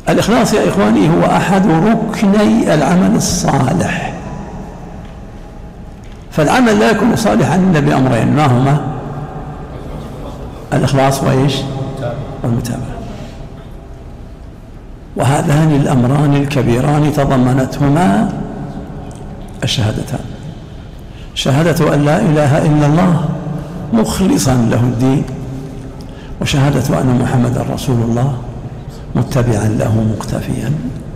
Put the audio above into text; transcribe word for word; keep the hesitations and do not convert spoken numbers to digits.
الإخلاص يا إخواني هو أحد ركني العمل الصالح، فالعمل لا يكون صالحا إلا بأمرين، ما هما؟ الإخلاص وإيش؟ والمتابعة. وهذان الأمران الكبيران تضمنتهما الشهادتان، شهادة أن لا إله إلا الله مخلصا له الدين، وشهادة أن محمدا رسول الله متبعا له مقتفيا